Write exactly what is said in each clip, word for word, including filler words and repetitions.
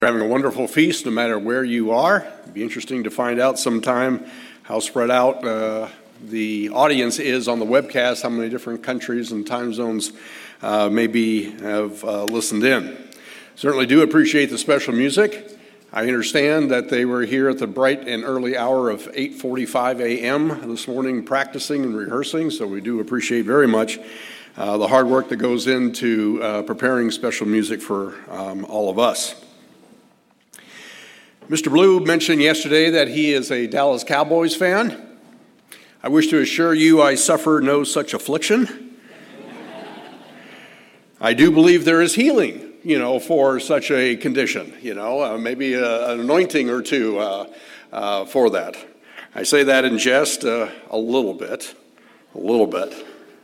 Having a wonderful feast no matter where you are. It'd be interesting to find out sometime how spread out uh, the audience is on the webcast, how many different countries and time zones uh, maybe have uh, listened in. Certainly do appreciate the special music. I understand that they were here at the bright and early hour of eight forty-five a.m. this morning practicing and rehearsing, so we do appreciate very much uh, the hard work that goes into uh, preparing special music for um, all of us. Mister Blue mentioned yesterday that he is a Dallas Cowboys fan. I wish to assure you I suffer no such affliction. I do believe there is healing, you know, for such a condition, you know, uh, maybe a, an anointing or two uh, uh, for that. I say that in jest uh, a little bit, a little bit.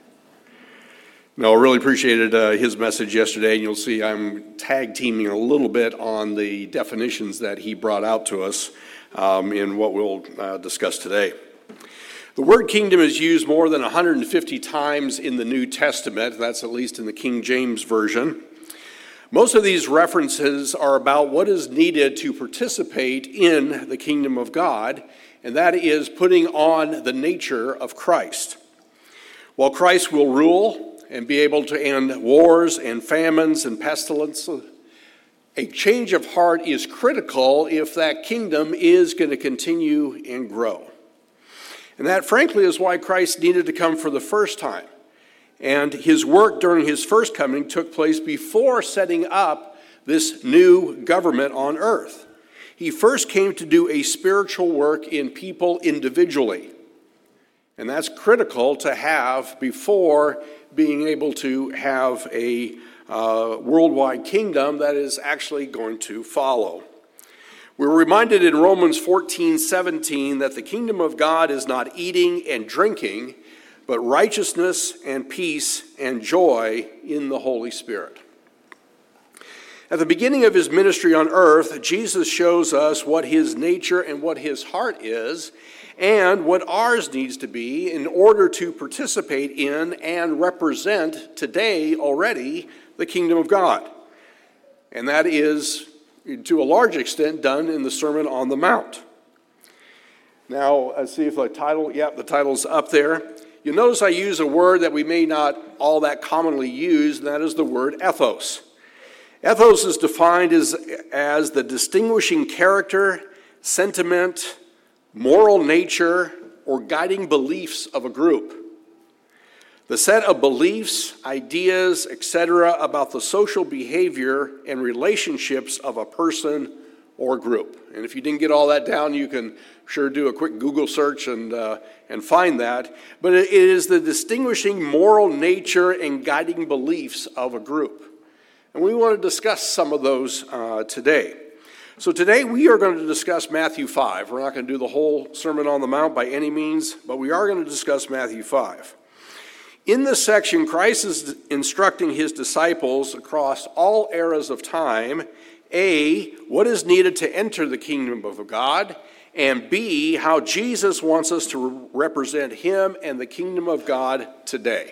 No, I really appreciated uh, his message yesterday, and you'll see I'm tag teaming a little bit on the definitions that he brought out to us um, in what we'll uh, discuss today. The word kingdom is used more than one hundred fifty times in the New Testament. That's at least in the King James Version. Most of these references are about what is needed to participate in the kingdom of God, and that is putting on the nature of Christ. While Christ will rule and be able to end wars and famines and pestilence, a change of heart is critical if that kingdom is going to continue and grow. And that, frankly, is why Christ needed to come for the first time. And his work during his first coming took place before setting up this new government on earth. He first came to do a spiritual work in people individually. And that's critical to have before being able to have a uh, worldwide kingdom that is actually going to follow. We're reminded in Romans fourteen seventeen that the kingdom of God is not eating and drinking, but righteousness and peace and joy in the Holy Spirit. At the beginning of his ministry on earth, Jesus shows us what his nature and what his heart is, and what ours needs to be in order to participate in and represent today already the kingdom of God. And that is, to a large extent, done in the Sermon on the Mount. Now, let's see if the title, yeah, the title's up there. You'll notice I use a word that we may not all that commonly use, and that is the word ethos. Ethos is defined as, as the distinguishing character, sentiment, moral nature, or guiding beliefs of a group. The set of beliefs, ideas, et cetera about the social behavior and relationships of a person or group. And if you didn't get all that down, you can sure do a quick Google search and uh, and find that. But it is the distinguishing moral nature and guiding beliefs of a group. And we want to discuss some of those uh, today. So today we are going to discuss Matthew five. We're not going to do the whole Sermon on the Mount by any means, but we are going to discuss Matthew five. In this section, Christ is instructing his disciples across all eras of time, A, what is needed to enter the kingdom of God, and B, how Jesus wants us to represent him and the kingdom of God today.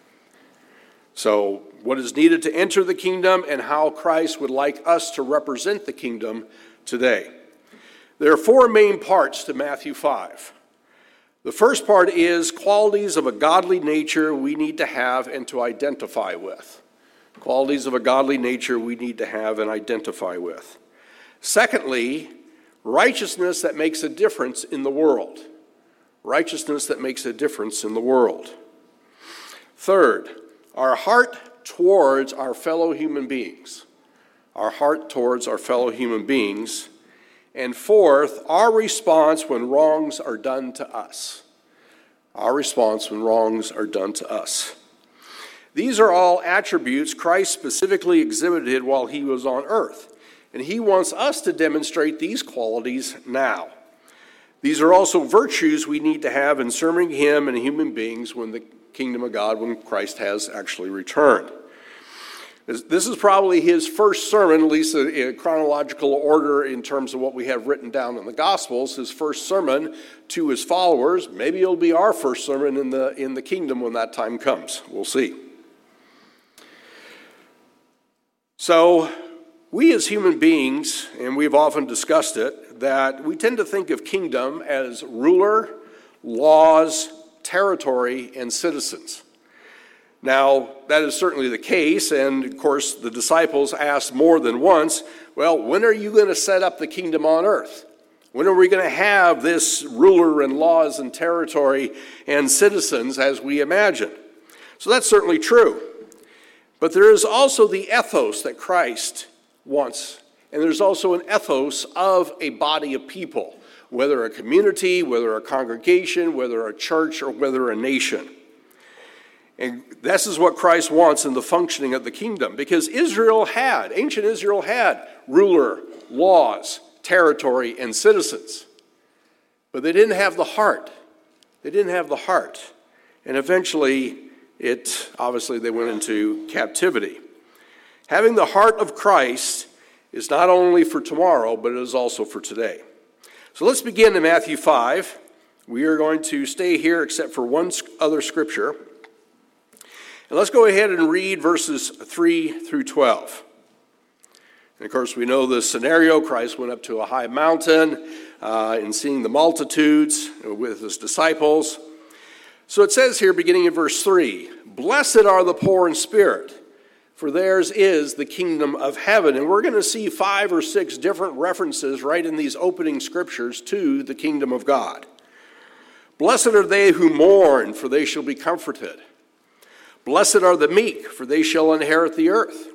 So, what is needed to enter the kingdom and how Christ would like us to represent the kingdom today. There are four main parts to Matthew five. The first part is qualities of a godly nature we need to have and to identify with. Qualities of a godly nature we need to have and identify with. Secondly, righteousness that makes a difference in the world. Righteousness that makes a difference in the world. Third, our heart towards our fellow human beings. Our heart towards our fellow human beings. And fourth, our response when wrongs are done to us. Our response when wrongs are done to us. These are all attributes Christ specifically exhibited while he was on earth. And he wants us to demonstrate these qualities now. These are also virtues we need to have in serving him and human beings when the kingdom of God, when Christ has actually returned. This is probably his first sermon, at least in chronological order in terms of what we have written down in the Gospels, his first sermon to his followers. Maybe it'll be our first sermon in the, in the kingdom when that time comes. We'll see. So We as human beings, and we've often discussed it, that we tend to think of kingdom as ruler, laws, territory, and citizens. Now, that is certainly the case, and of course the disciples asked more than once, well, when are you going to set up the kingdom on earth? When are we going to have this ruler and laws and territory and citizens as we imagine? So that's certainly true. But there is also the ethos that Christ wants. And there's also an ethos of a body of people, whether a community, whether a congregation, whether a church, or whether a nation. And this is what Christ wants in the functioning of the kingdom. Because Israel had, ancient Israel had ruler, laws, territory, and citizens. But they didn't have the heart. They didn't have the heart. And eventually, it obviously they went into captivity. Having the heart of Christ is not only for tomorrow, but it is also for today. So let's begin in Matthew five. We are going to stay here except for one other scripture. And let's go ahead and read verses three through twelve. And of course, we know the scenario. Christ went up to a high mountain uh, and seeing the multitudes with his disciples. So it says here, beginning in verse three, "Blessed are the poor in spirit, for theirs is the kingdom of heaven." And we're going to see five or six different references right in these opening scriptures to the kingdom of God. "Blessed are they who mourn, for they shall be comforted. Blessed are the meek, for they shall inherit the earth.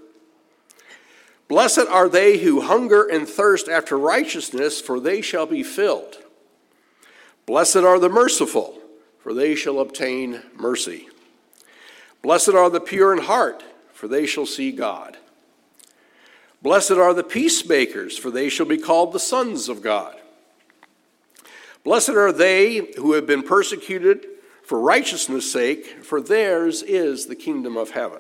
Blessed are they who hunger and thirst after righteousness, for they shall be filled. Blessed are the merciful, for they shall obtain mercy. Blessed are the pure in heart, for they shall see God. Blessed are the peacemakers, for they shall be called the sons of God. Blessed are they who have been persecuted for righteousness' sake, for theirs is the kingdom of heaven.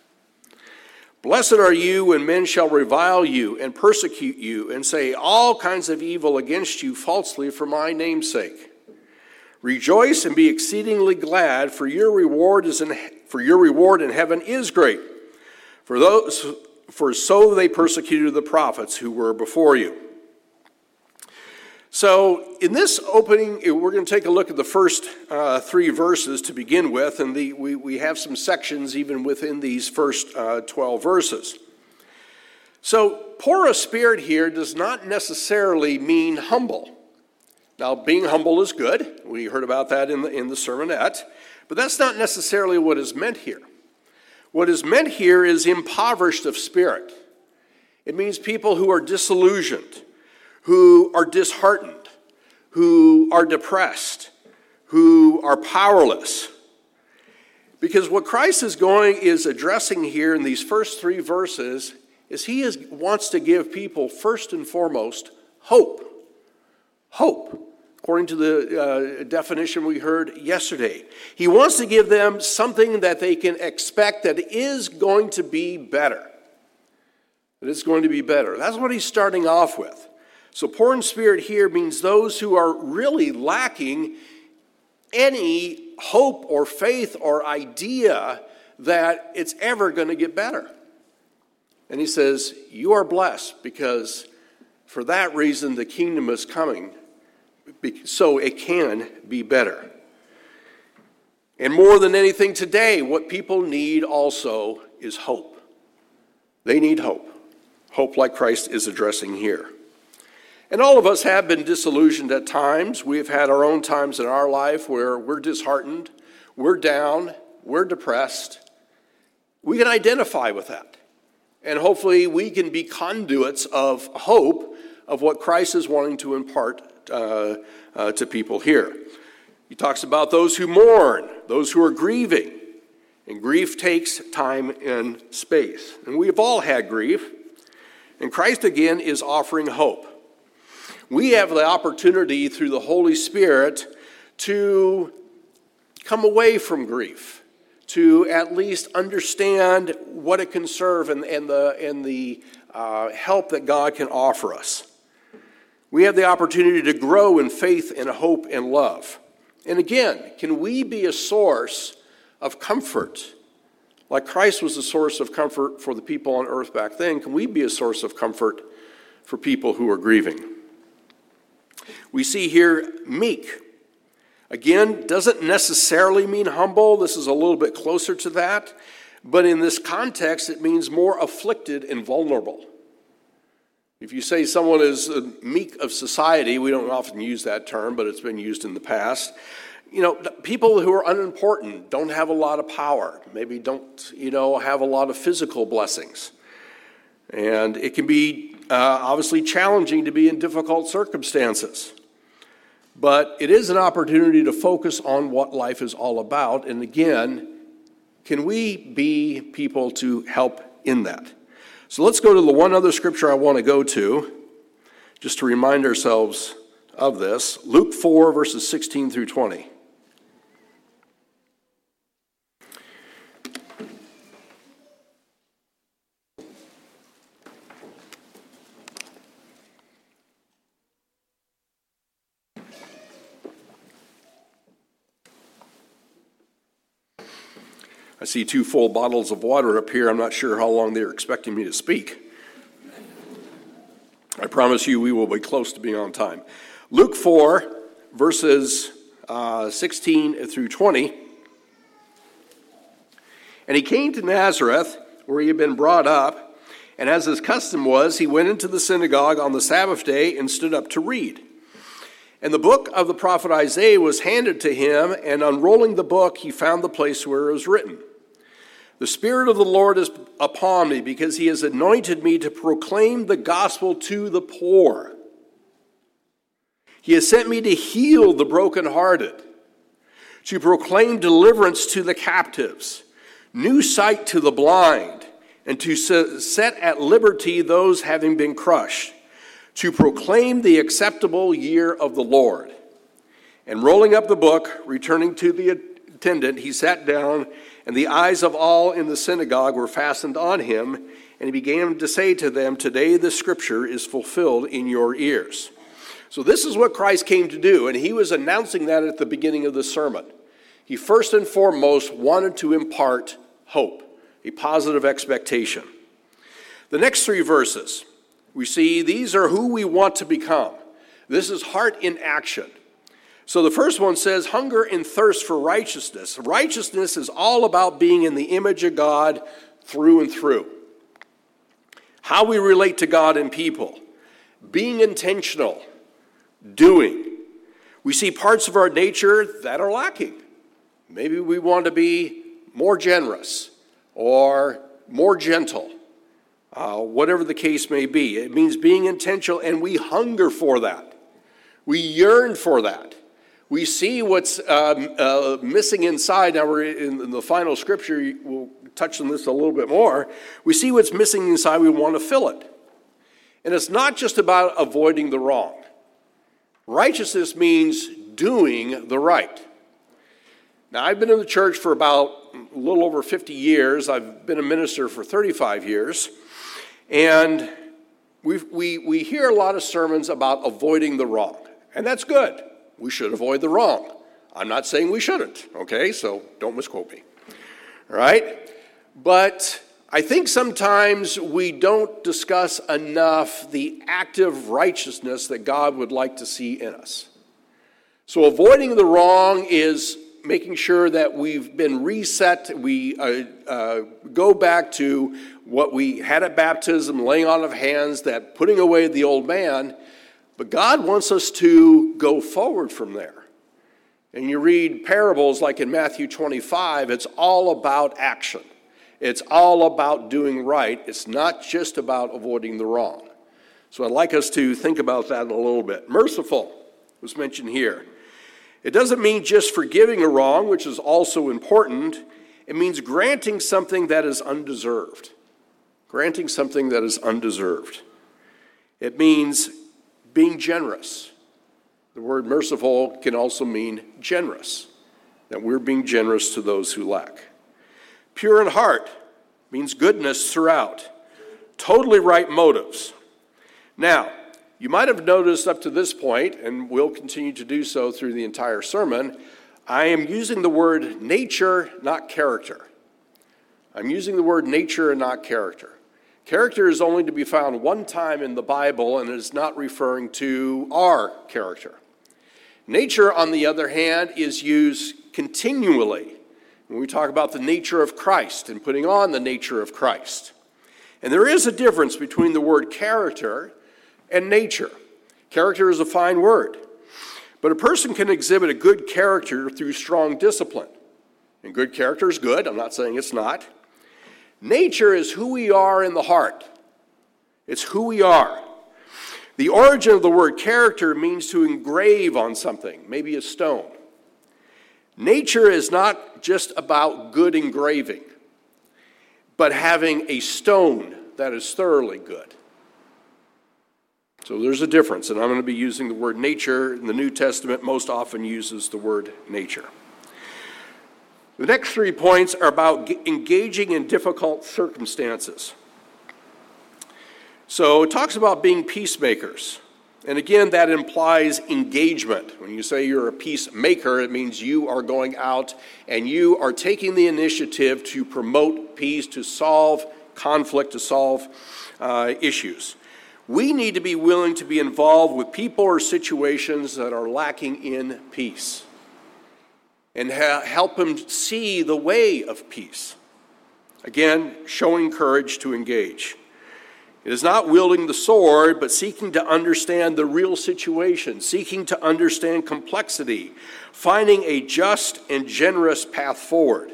Blessed are you when men shall revile you and persecute you and say all kinds of evil against you falsely for my name's sake. Rejoice and be exceedingly glad, for your reward is in for your reward in heaven is great. For those for so they persecuted the prophets who were before you." So in this opening, we're going to take a look at the first uh, three verses to begin with, and the, we, we have some sections even within these first uh, twelve verses. So poor of spirit here does not necessarily mean humble. Now, being humble is good. We heard about that in the, in the sermonette, but that's not necessarily what is meant here. What is meant here is impoverished of spirit. It means people who are disillusioned, who are disheartened, who are depressed, who are powerless. Because what Christ is going is addressing here in these first three verses is he is, wants to give people first and foremost hope. Hope, according to the uh, definition we heard yesterday. He wants to give them something that they can expect that is going to be better. That it's going to be better. That's what he's starting off with. So poor in spirit here means those who are really lacking any hope or faith or idea that it's ever going to get better. And he says, you are blessed because for that reason the kingdom is coming, so it can be better. And more than anything today, what people need also is hope. They need hope. Hope like Christ is addressing here. And all of us have been disillusioned at times. We've had our own times in our life where we're disheartened, we're down, we're depressed. We can identify with that. And hopefully we can be conduits of hope of what Christ is wanting to impart uh, uh, to people here. He talks about those who mourn, those who are grieving. And grief takes time and space. And we've all had grief. And Christ again is offering hope. We have the opportunity through the Holy Spirit to come away from grief, to at least understand what it can serve and, and the, and the uh, help that God can offer us. We have the opportunity to grow in faith and hope and love. And again, can we be a source of comfort, Like Christ was a source of comfort for the people on earth back then, can we be a source of comfort for people who are grieving? We see here meek. Again, doesn't necessarily mean humble. This is a little bit closer to that. But in this context, it means more afflicted and vulnerable. If you say someone is meek of society, we don't often use that term, but it's been used in the past. You know, people who are unimportant, don't have a lot of power, maybe don't, you know, have a lot of physical blessings. And it can be uh, obviously challenging to be in difficult circumstances. But it is an opportunity to focus on what life is all about. And again, can we be people to help in that? So let's go to the one other scripture I want to go to, just to remind ourselves of this. Luke four, verses sixteen through twenty. I see two full bottles of water up here. I'm not sure how long they're expecting me to speak. I promise you we will be close to being on time. Luke four, verses uh, sixteen through twenty. And he came to Nazareth, where he had been brought up, and as his custom was, he went into the synagogue on the Sabbath day and stood up to read. And the book of the prophet Isaiah was handed to him, and unrolling the book, he found the place where it was written, "The Spirit of the Lord is upon me, because he has anointed me to proclaim the gospel to the poor. He has sent me to heal the brokenhearted, to proclaim deliverance to the captives, new sight to the blind, and to set at liberty those having been crushed, to proclaim the acceptable year of the Lord." And rolling up the book, returning to the attendant, he sat down, and the eyes of all in the synagogue were fastened on him, and he began to say to them, "Today this scripture is fulfilled in your ears." So this is what Christ came to do, and he was announcing that at the beginning of the sermon. He first and foremost wanted to impart hope, a positive expectation. The next three verses, we see these are who we want to become. This is heart in action. So the first one says, hunger and thirst for righteousness. Righteousness is all about being in the image of God through and through. How we relate to God and people. Being intentional. Doing. We see parts of our nature that are lacking. Maybe we want to be more generous or more gentle. Uh, whatever the case may be. It means being intentional, and we hunger for that. We yearn for that. We see what's um, uh, missing inside. Now we're in, in the final scripture. We'll touch on this a little bit more. We see what's missing inside. We want to fill it. And it's not just about avoiding the wrong. Righteousness means doing the right. Now, I've been in the church for about a little over fifty years. I've been a minister for thirty-five years. And we we we hear a lot of sermons about avoiding the wrong. And that's good. We should avoid the wrong. I'm not saying we shouldn't, okay? So don't misquote me. All right? But I think sometimes we don't discuss enough the active righteousness that God would like to see in us. So avoiding the wrong is making sure that we've been reset. We uh, uh, go back to what we had at baptism, laying on of hands, that putting away the old man. But God wants us to go forward from there. And you read parables like in Matthew twenty-five, it's all about action. It's all about doing right. It's not just about avoiding the wrong. So I'd like us to think about that a little bit. Merciful was mentioned here. It doesn't mean just forgiving a wrong, which is also important. It means granting something that is undeserved. Granting something that is undeserved. It means being generous. The word merciful can also mean generous, that we're being generous to those who lack. Pure in heart means goodness throughout. Totally right motives. Now, you might have noticed up to this point, and will continue to do so through the entire sermon, I am using the word nature, not character. I'm using the word nature and not character. Character is only to be found one time in the Bible, and it is not referring to our character. Nature, on the other hand, is used continually when we talk about the nature of Christ and putting on the nature of Christ. And there is a difference between the word character and nature. Character is a fine word, but a person can exhibit a good character through strong discipline. And good character is good. I'm not saying it's not. Nature is who we are in the heart. It's who we are. The origin of the word character means to engrave on something, maybe a stone. Nature is not just about good engraving, but having a stone that is thoroughly good. So there's a difference, and I'm going to be using the word nature. In the New Testament, most often uses the word nature. The next three points are about engaging in difficult circumstances. So it talks about being peacemakers. And again, that implies engagement. When you say you're a peacemaker, it means you are going out and you are taking the initiative to promote peace, to solve conflict, to solve uh, issues. We need to be willing to be involved with people or situations that are lacking in peace, and ha- help them see the way of peace. Again, showing courage to engage. It is not wielding the sword, but seeking to understand the real situation, seeking to understand complexity, finding a just and generous path forward.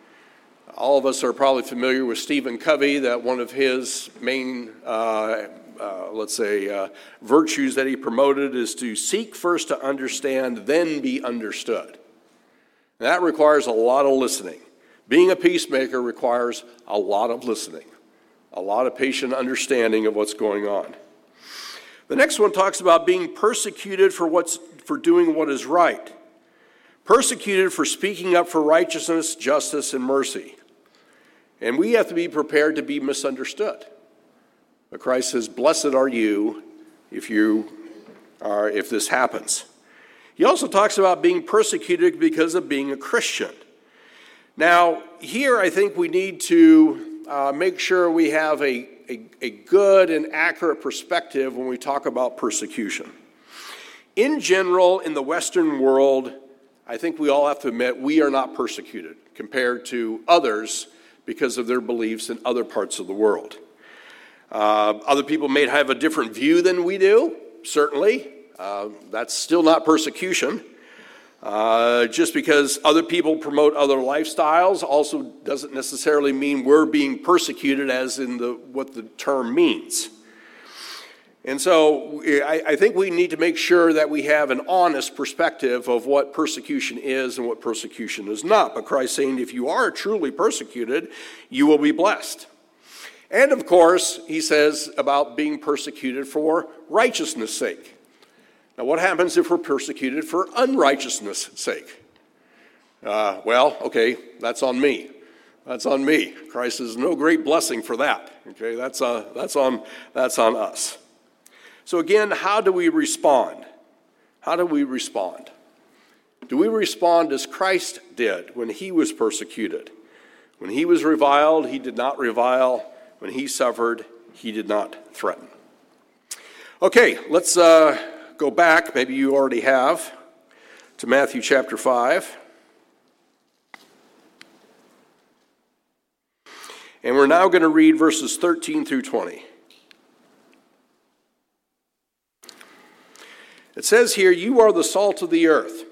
All of us are probably familiar with Stephen Covey, that one of his main, uh, uh, let's say, uh, virtues that he promoted is to seek first to understand, then be understood. That requires a lot of listening. Being a peacemaker requires a lot of listening, a lot of patient understanding of what's going on. The next one talks about being persecuted for what's for doing what is right. Persecuted for speaking up for righteousness, justice, and mercy. And we have to be prepared to be misunderstood. But Christ says, "Blessed are you if you are if this happens." He also talks about being persecuted because of being a Christian. Now, here I think we need to uh, make sure we have a, a, a good and accurate perspective when we talk about persecution. In general, in the Western world, I think we all have to admit we are not persecuted compared to others because of their beliefs in other parts of the world. Uh, other people may have a different view than we do, certainly. Uh, that's still not persecution. Uh, just because other people promote other lifestyles also doesn't necessarily mean we're being persecuted as in the what the term means. And so I, I think we need to make sure that we have an honest perspective of what persecution is and what persecution is not. But Christ saying if you are truly persecuted, you will be blessed. And of course, he says about being persecuted for righteousness' sake. Now, what happens if we're persecuted for unrighteousness' sake? Uh, well, okay, that's on me. That's on me. Christ says no great blessing for that. Okay, that's uh, that's on that's on us. So again, how do we respond? How do we respond? Do we respond as Christ did when he was persecuted? When he was reviled, he did not revile. When he suffered, he did not threaten. Okay, let's. Uh, Go back, maybe you already have, to Matthew chapter five. And we're now going to read verses thirteen through twenty. It says here, "You are the salt of the earth."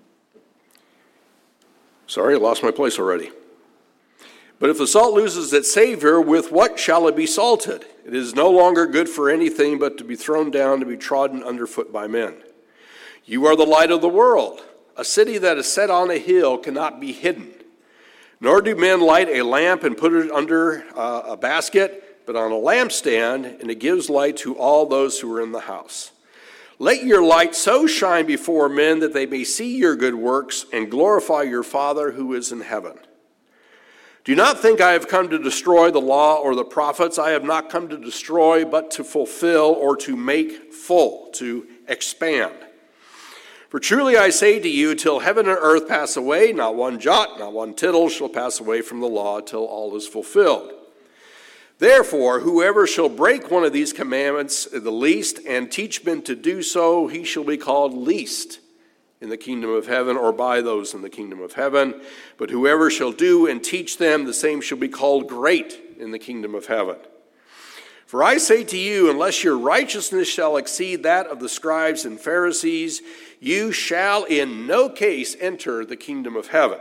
Sorry, I lost my place already. "But if the salt loses its savor, with what shall it be salted? It is no longer good for anything but to be thrown down, to be trodden underfoot by men. You are the light of the world. A city that is set on a hill cannot be hidden. Nor do men light a lamp and put it under uh, a basket, but on a lampstand, and it gives light to all those who are in the house. Let your light so shine before men that they may see your good works and glorify your Father who is in heaven. Do not think I have come to destroy the law or the prophets. I have not come to destroy, but to fulfill or to make full, to expand. For truly I say to you, till heaven and earth pass away, not one jot, not one tittle shall pass away from the law till all is fulfilled. Therefore, whoever shall break one of these commandments, the least, and teach men to do so, he shall be called least in the kingdom of heaven, or by those in the kingdom of heaven. But whoever shall do and teach them, the same shall be called great in the kingdom of heaven. For I say to you, unless your righteousness shall exceed that of the scribes and Pharisees, you shall in no case enter the kingdom of heaven.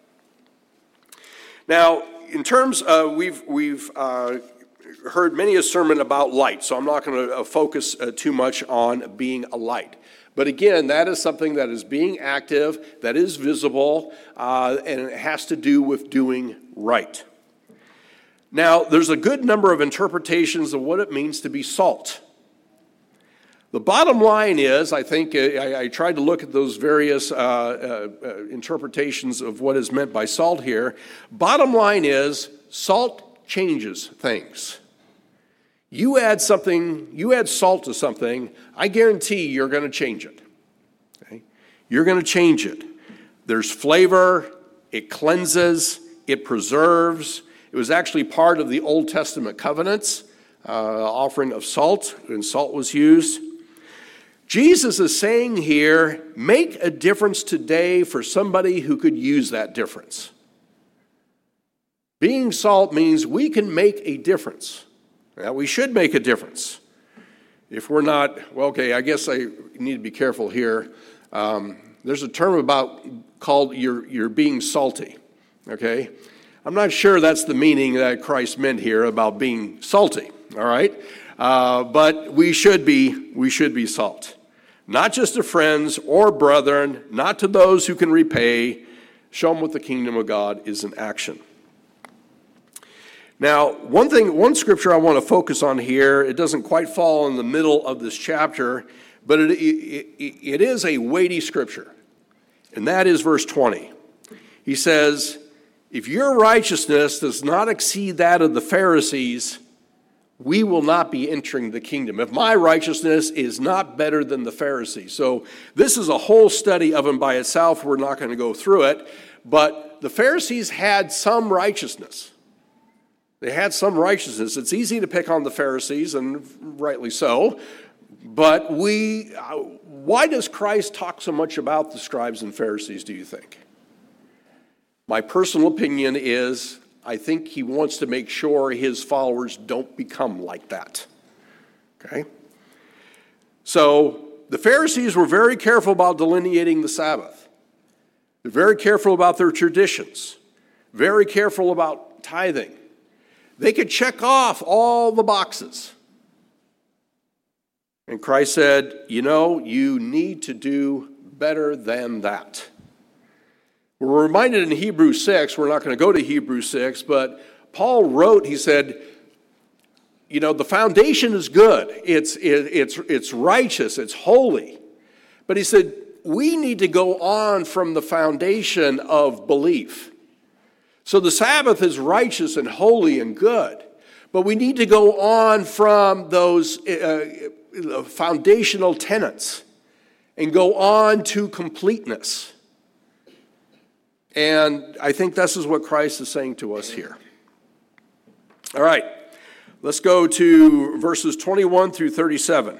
Now, in terms of, we've, we've uh, heard many a sermon about light, so I'm not going to focus uh, too much on being a light. But again, that is something that is being active, that is visible, uh, and it has to do with doing right. Now, there's a good number of interpretations of what it means to be salt. The bottom line is, I think, I, I tried to look at those various uh, uh, uh, interpretations of what is meant by salt here. Bottom line is, salt changes things. You add something, you add salt to something, I guarantee you're going to change it. Okay? You're going to change it. There's flavor, it cleanses, it preserves. It was actually part of the Old Testament covenants, uh, offering of salt, and salt was used. Jesus is saying here, make a difference today for somebody who could use that difference. Being salt means we can make a difference. Now, we should make a difference. If we're not, well, okay, I guess I need to be careful here. Um, there's a term about called you're, you're being salty, okay? I'm not sure that's the meaning that Christ meant here about being salty, all right? Uh, but we should be, we should be salt. Not just to friends or brethren, not to those who can repay. Show them what the kingdom of God is in action. Now, one thing, one scripture I want to focus on here, it doesn't quite fall in the middle of this chapter, but it, it, it is a weighty scripture, and that is verse twenty. He says, if your righteousness does not exceed that of the Pharisees, we will not be entering the kingdom. If my righteousness is not better than the Pharisees. So this is a whole study of them by itself. We're not going to go through it, but the Pharisees had some righteousness. They had some righteousness. It's easy to pick on the Pharisees, and rightly so. But we, why does Christ talk so much about the scribes and Pharisees, do you think? My personal opinion is, I think he wants to make sure his followers don't become like that. Okay? So, the Pharisees were very careful about delineating the Sabbath. They're very careful about their traditions. Very careful about tithing. They could check off all the boxes. And Christ said, you know, you need to do better than that. We're reminded in Hebrews six, we're not going to go to Hebrews six, but Paul wrote, he said, you know, the foundation is good. It's, it, it's, it's righteous. It's holy. But he said, we need to go on from the foundation of belief. So the Sabbath is righteous and holy and good, but we need to go on from those uh, foundational tenets and go on to completeness. And I think this is what Christ is saying to us here. All right, let's go to verses twenty-one through thirty-seven.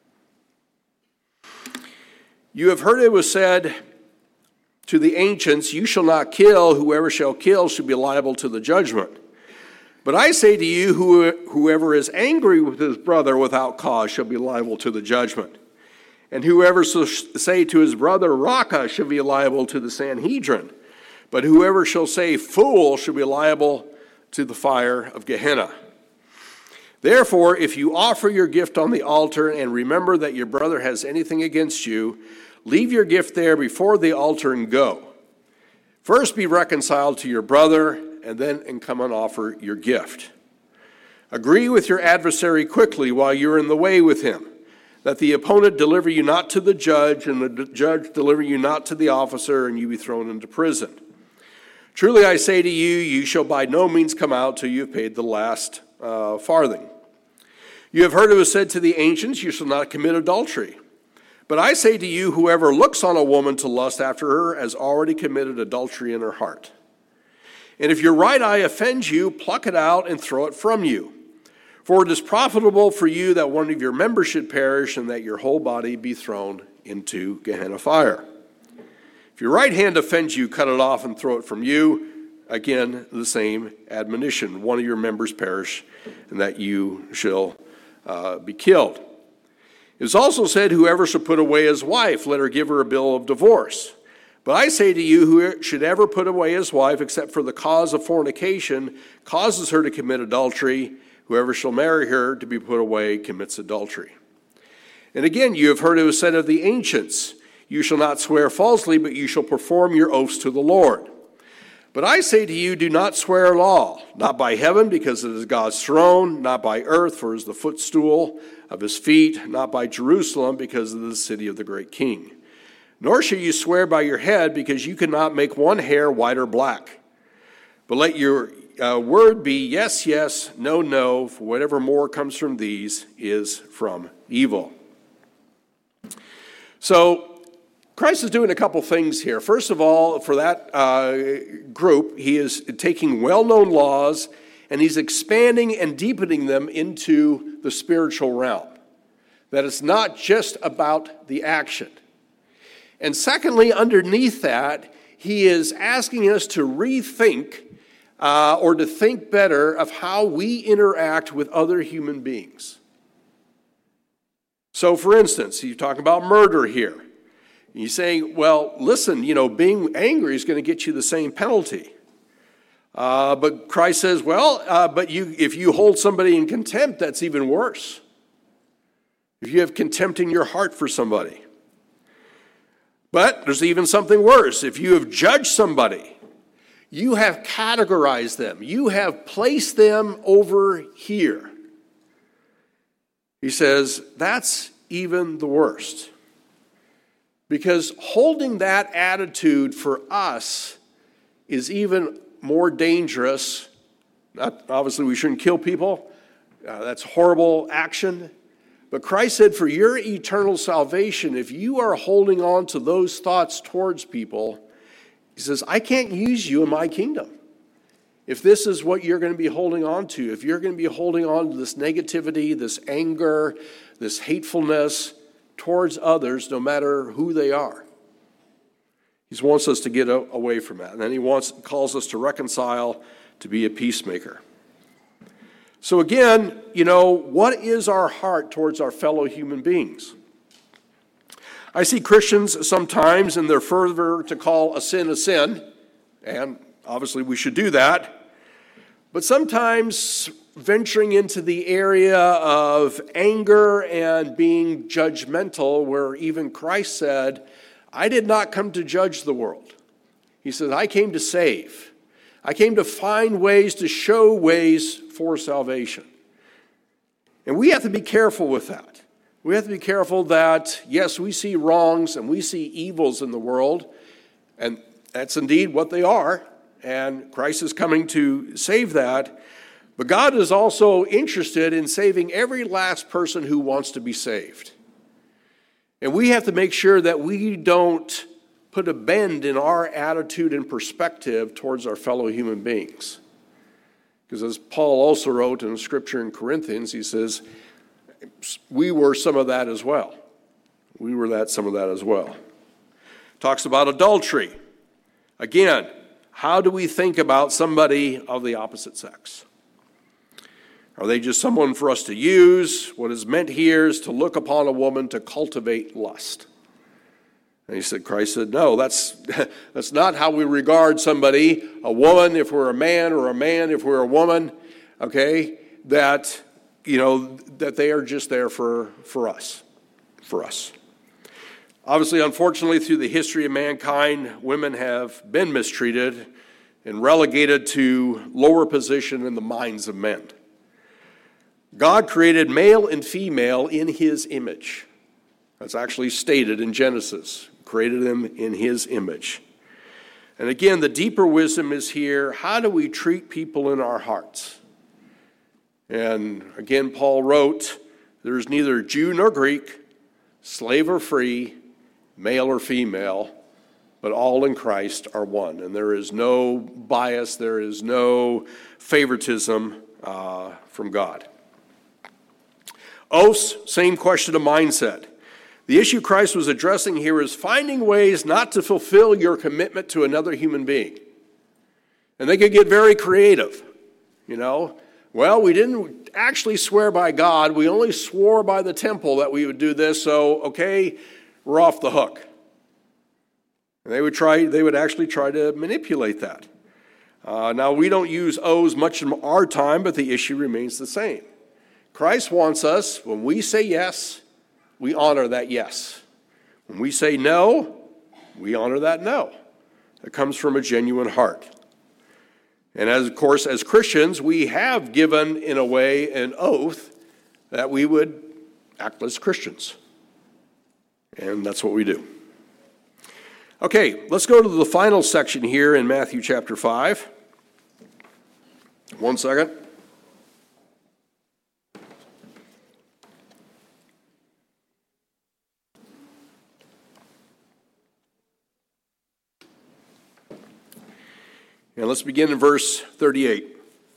You have heard it was said to the ancients, you shall not kill, whoever shall kill shall be liable to the judgment. But I say to you, whoever is angry with his brother without cause shall be liable to the judgment. And whoever shall say to his brother, Raca, shall be liable to the Sanhedrin. But whoever shall say, fool, shall be liable to the fire of Gehenna. Therefore, if you offer your gift on the altar and remember that your brother has anything against you, leave your gift there before the altar and go. First be reconciled to your brother, and then and come and offer your gift. Agree with your adversary quickly while you're in the way with him, that the opponent deliver you not to the judge, and the judge deliver you not to the officer, and you be thrown into prison. Truly I say to you, you shall by no means come out till you have paid the last uh, farthing. You have heard it was said to the ancients, you shall not commit adultery. But I say to you, whoever looks on a woman to lust after her has already committed adultery in her heart. And if your right eye offends you, pluck it out and throw it from you. For it is profitable for you that one of your members should perish and that your whole body be thrown into Gehenna fire. If your right hand offends you, cut it off and throw it from you. Again, the same admonition. One of your members perish and that you shall uh, be killed. It is also said, whoever shall put away his wife, let her give her a bill of divorce. But I say to you, who should ever put away his wife, except for the cause of fornication, causes her to commit adultery. Whoever shall marry her to be put away commits adultery. And again, you have heard it was said of the ancients, you shall not swear falsely, but you shall perform your oaths to the Lord. But I say to you, do not swear at all, not by heaven, because it is God's throne, not by earth, for it is the footstool of his feet, not by Jerusalem, because it is the city of the great king. Nor shall you swear by your head, because you cannot make one hair white or black. But let your uh, word be yes, yes, no, no, for whatever more comes from these is from evil. So, Christ is doing a couple things here. First of all, for that uh, group, he is taking well-known laws and he's expanding and deepening them into the spiritual realm. That it's not just about the action. And secondly, underneath that, he is asking us to rethink uh, or to think better of how we interact with other human beings. So, for instance, you're talking about murder here. He's saying, well, listen, you know, being angry is going to get you the same penalty. Uh, but Christ says, well, uh, but you, if you hold somebody in contempt, that's even worse. If you have contempt in your heart for somebody. But there's even something worse. If you have judged somebody, you have categorized them. You have placed them over here. He says, that's even the worst. Because holding that attitude for us is even more dangerous. Not, obviously, we shouldn't kill people. Uh, that's horrible action. But Christ said, for your eternal salvation, if you are holding on to those thoughts towards people, he says, I can't use you in my kingdom. If this is what you're going to be holding on to, if you're going to be holding on to this negativity, this anger, this hatefulness towards others, no matter who they are. He wants us to get away from that. And then he wants calls us to reconcile, to be a peacemaker. So again, you know, what is our heart towards our fellow human beings? I see Christians sometimes in their fervor to call a sin a sin, and obviously we should do that, but sometimes venturing into the area of anger and being judgmental, where even Christ said, I did not come to judge the world. He said, I came to save. I came to find ways, to show ways for salvation. And we have to be careful with that. We have to be careful that, yes, we see wrongs and we see evils in the world, and that's indeed what they are, and Christ is coming to save that. But God is also interested in saving every last person who wants to be saved. And we have to make sure that we don't put a bend in our attitude and perspective towards our fellow human beings. Because as Paul also wrote in Scripture in Corinthians, he says, we were some of that as well. We were that some of that as well. Talks about adultery. Again, how do we think about somebody of the opposite sex? Are they just someone for us to use? What is meant here is to look upon a woman to cultivate lust. And he said, Christ said, no, that's, that's not how we regard somebody, a woman if we're a man, or a man if we're a woman, okay, that, you know, that they are just there for, for us, for us. Obviously, unfortunately, through the history of mankind, women have been mistreated and relegated to lower position in the minds of men. God created male and female in his image. That's actually stated in Genesis. Created them in his image. And again, the deeper wisdom is here. How do we treat people in our hearts? And again, Paul wrote, there's neither Jew nor Greek. slave or free, male or female, but all in Christ are one. And there is no bias, there is no favoritism uh, from God. Oaths, same question of mindset. The issue Christ was addressing here is finding ways not to fulfill your commitment to another human being. And they could get very creative, you know. Well, we didn't actually swear by God. We only swore by the temple that we would do this, so, okay, we're off the hook. And they would try, they would actually try to manipulate that. Uh, now, we don't use oaths much in our time, but the issue remains the same. Christ wants us, when we say yes, we honor that yes. When we say no, we honor that no. It comes from a genuine heart. And as, of course, as Christians, we have given, in a way, an oath that we would act as Christians. And that's what we do. Okay, let's go to the final section here in Matthew chapter five. One second. And let's begin in verse thirty-eight.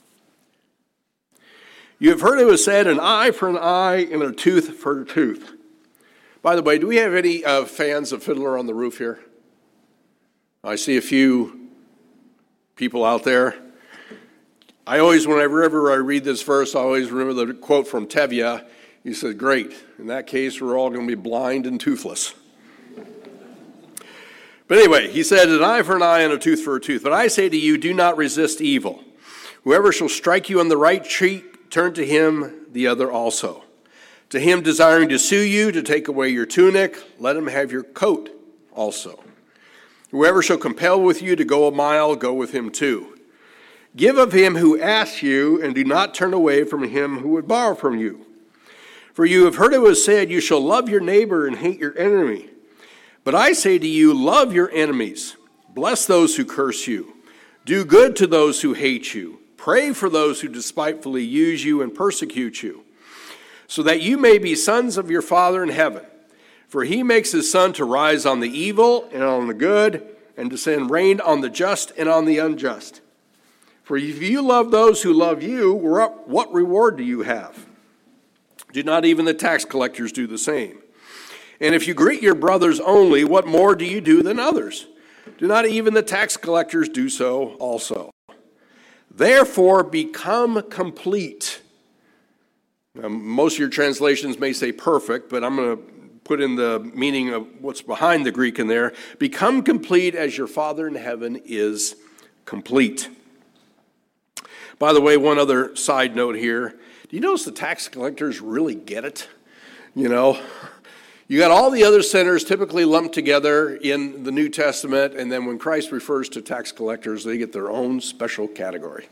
You have heard it was said, an eye for an eye and a tooth for a tooth. By the way, do we have any uh, fans of Fiddler on the Roof here? I see a few people out there. I always, whenever I read this verse, I always remember the quote from Tevye. He said, great, in that case, we're all going to be blind and toothless. But anyway, he said, an eye for an eye and a tooth for a tooth. But I say to you, do not resist evil. Whoever shall strike you on the right cheek, turn to him the other also. To him desiring to sue you, to take away your tunic, let him have your coat also. Whoever shall compel with you to go a mile, go with him too. Give of him who asks you, and do not turn away from him who would borrow from you. For you have heard it was said, you shall love your neighbor and hate your enemy. But I say to you, love your enemies. Bless those who curse you. Do good to those who hate you. Pray for those who despitefully use you and persecute you, so that you may be sons of your Father in heaven. For he makes his sun to rise on the evil and on the good, and to send rain on the just and on the unjust. For if you love those who love you, what reward do you have? Do not even the tax collectors do the same? And if you greet your brothers only, what more do you do than others? Do not even the tax collectors do so also? Therefore, become complete. Now, most of your translations may say perfect, but I'm going to put in the meaning of what's behind the Greek in there. Become complete as your Father in heaven is complete. By the way, one other side note here. Do you notice the tax collectors really get it? You know, you got all the other sinners typically lumped together in the New Testament, and then when Christ refers to tax collectors, they get their own special category.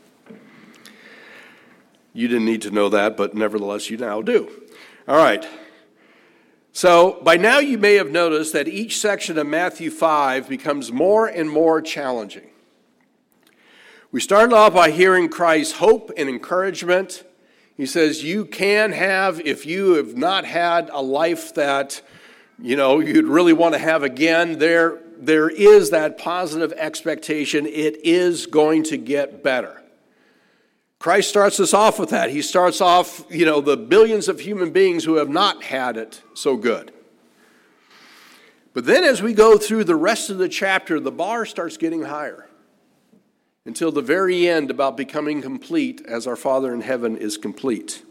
You didn't need to know that, but nevertheless, you now do. All right. So by now you may have noticed that each section of Matthew five becomes more and more challenging. We started off by hearing Christ's hope and encouragement. He says, you can have, if you have not had a life that, you know, you'd really want to have again, there, there is that positive expectation. It is going to get better. Christ starts us off with that. He starts off, you know, the billions of human beings who have not had it so good. But then as we go through the rest of the chapter, the bar starts getting higher until the very end about becoming complete as our Father in heaven is complete.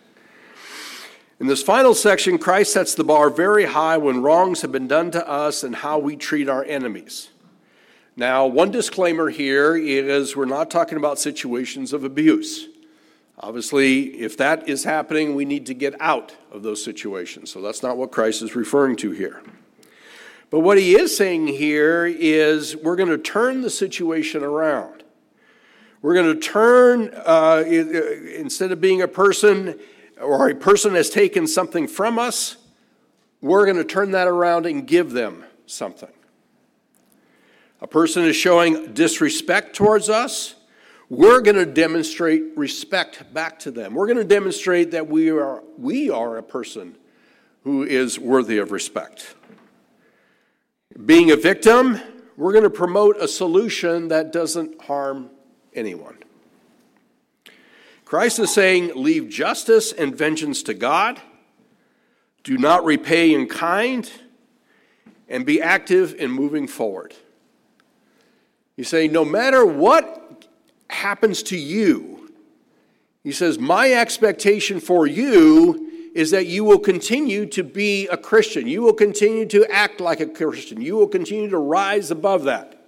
In this final section, Christ sets the bar very high when wrongs have been done to us and how we treat our enemies. Now, one disclaimer here is we're not talking about situations of abuse. Obviously, if that is happening, we need to get out of those situations. So that's not what Christ is referring to here. But what he is saying here is we're going to turn the situation around. We're going to turn, uh, instead of being a person, or a person has taken something from us, we're going to turn that around and give them something. A person is showing disrespect towards us, we're going to demonstrate respect back to them. We're going to demonstrate that we are, we are a person who is worthy of respect. Being a victim, we're going to promote a solution that doesn't harm anyone. Christ is saying, leave justice and vengeance to God. Do not repay in kind, and be active in moving forward. He's saying, no matter what happens to you, he says, my expectation for you is that you will continue to be a Christian. You will continue to act like a Christian. You will continue to rise above that.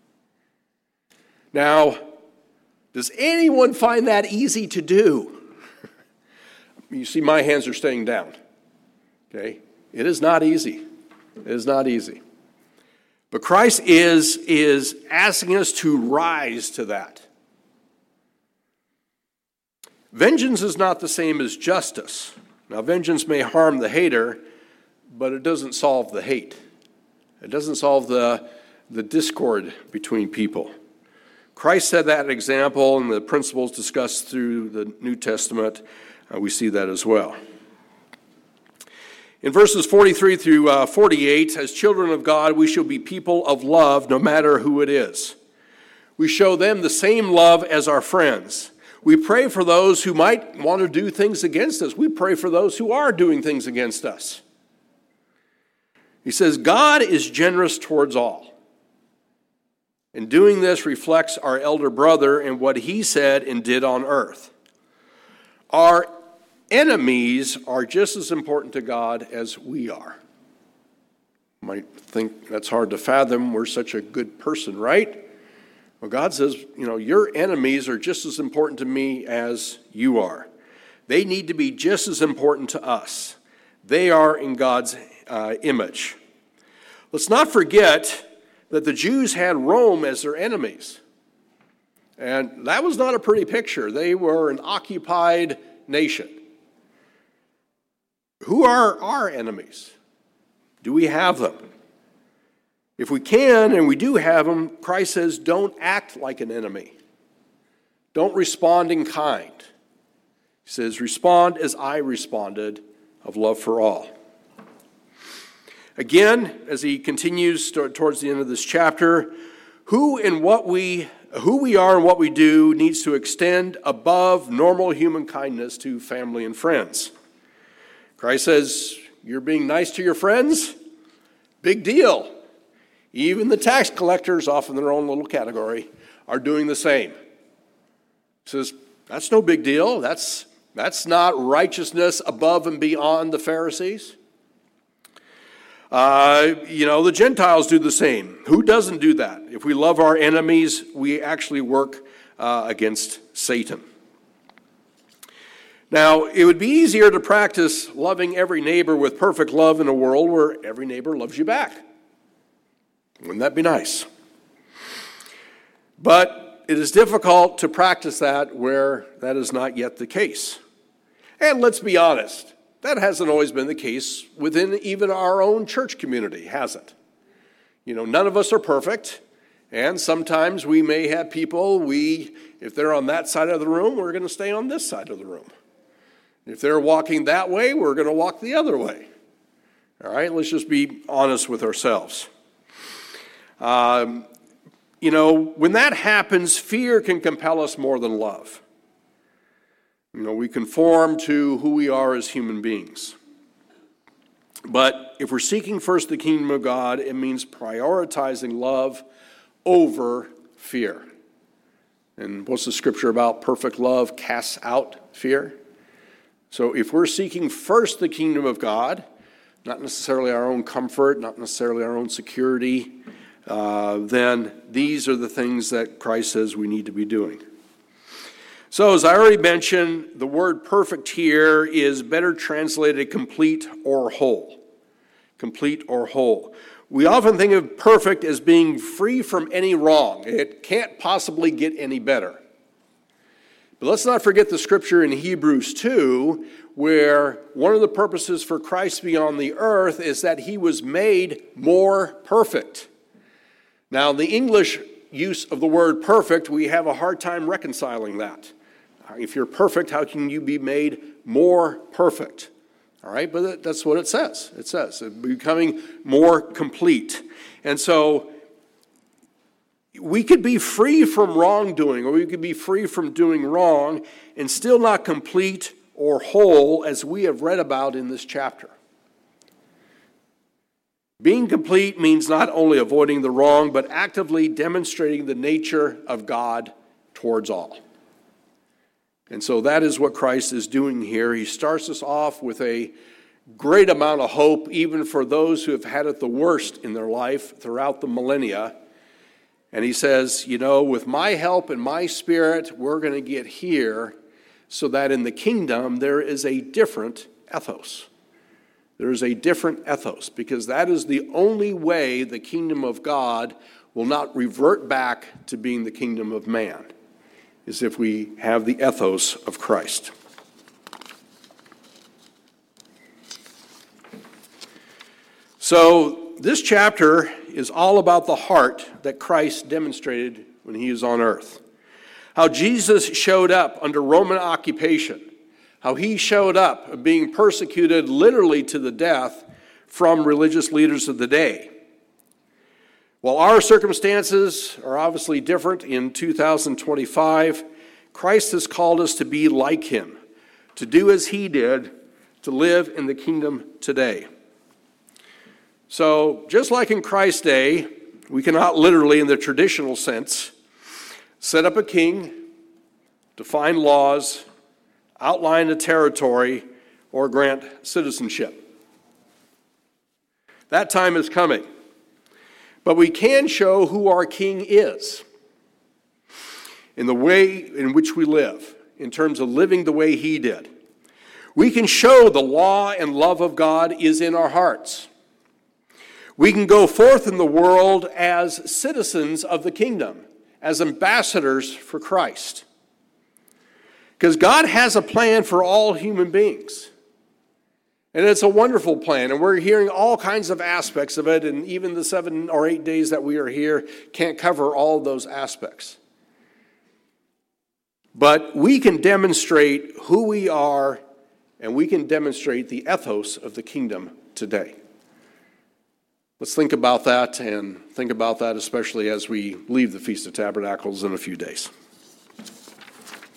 Now, does anyone find that easy to do? You see, my hands are staying down. Okay? It is not easy. It is not easy. But Christ is, is asking us to rise to that. Vengeance is not the same as justice. Now, vengeance may harm the hater, but it doesn't solve the hate. It doesn't solve the, the discord between people. Christ set that example, and the principles discussed through the New Testament, uh, we see that as well. In verses forty-three through uh, forty-eight, as children of God, we shall be people of love no matter who it is. We show them the same love as our friends. We pray for those who might want to do things against us. We pray for those who are doing things against us. He says, God is generous towards all. And doing this reflects our elder brother and what he said and did on earth. Our enemies are just as important to God as we are. You might think that's hard to fathom. We're such a good person, right? Well, God says, you know, your enemies are just as important to me as you are. They need to be just as important to us. They are in God's uh, image. Let's not forget that the Jews had Rome as their enemies. And that was not a pretty picture. They were an occupied nation. Who are our enemies? Do we have them? If we can, and we do have them, Christ says, don't act like an enemy. Don't respond in kind. He says, respond as I responded, of love for all. Again, as he continues towards the end of this chapter, who and what we, who we are and what we do needs to extend above normal human kindness to family and friends. Christ says, you're being nice to your friends? Big deal. Even the tax collectors, off in their own little category, are doing the same. He says, that's no big deal. That's, that's not righteousness above and beyond the Pharisees. Uh, you know, the Gentiles do the same. Who doesn't do that? If we love our enemies, we actually work uh, against Satan. Now, it would be easier to practice loving every neighbor with perfect love in a world where every neighbor loves you back. Wouldn't that be nice? But it is difficult to practice that where that is not yet the case. And let's be honest, that hasn't always been the case within even our own church community, has it? You know, none of us are perfect, and sometimes we may have people, we, if they're on that side of the room, we're going to stay on this side of the room. If they're walking that way, we're going to walk the other way. All right, let's just be honest with ourselves. Um, you know, when that happens, fear can compel us more than love. You know, we conform to who we are as human beings. But if we're seeking first the kingdom of God, it means prioritizing love over fear. And what's the scripture about? Perfect love casts out fear. So if we're seeking first the kingdom of God, not necessarily our own comfort, not necessarily our own security, uh, then these are the things that Christ says we need to be doing. So as I already mentioned, the word perfect here is better translated complete or whole. Complete or whole. We often think of perfect as being free from any wrong. It can't possibly get any better. But let's not forget the scripture in Hebrews two, where one of the purposes for Christ to be on the earth is that he was made more perfect. Now, the English use of the word perfect, we have a hard time reconciling that. If you're perfect, how can you be made more perfect? All right, but that's what it says. It says becoming more complete. And so we could be free from wrongdoing, or we could be free from doing wrong and still not complete or whole, as we have read about in this chapter. Being complete means not only avoiding the wrong, but actively demonstrating the nature of God towards all. And so that is what Christ is doing here. He starts us off with a great amount of hope, even for those who have had it the worst in their life throughout the millennia. And he says, you know, with my help and my spirit, we're going to get here so that in the kingdom there is a different ethos. There is a different ethos, because that is the only way the kingdom of God will not revert back to being the kingdom of man, is if we have the ethos of Christ. So this chapter is all about the heart that Christ demonstrated when he was on earth. How Jesus showed up under Roman occupation. How he showed up being persecuted literally to the death from religious leaders of the day. While our circumstances are obviously different in two thousand twenty-five, Christ has called us to be like him, to do as he did, to live in the kingdom today. So, just like in Christ's day, we cannot literally, in the traditional sense, set up a king, define laws, outline a territory, or grant citizenship. That time is coming. But we can show who our king is in the way in which we live, in terms of living the way he did. We can show the law and love of God is in our hearts. We can go forth in the world as citizens of the kingdom, as ambassadors for Christ. Because God has a plan for all human beings. And it's a wonderful plan, and we're hearing all kinds of aspects of it, and even the seven or eight days that we are here can't cover all of those aspects. But we can demonstrate who we are, and we can demonstrate the ethos of the kingdom today. Let's think about that, and think about that especially as we leave the Feast of Tabernacles in a few days.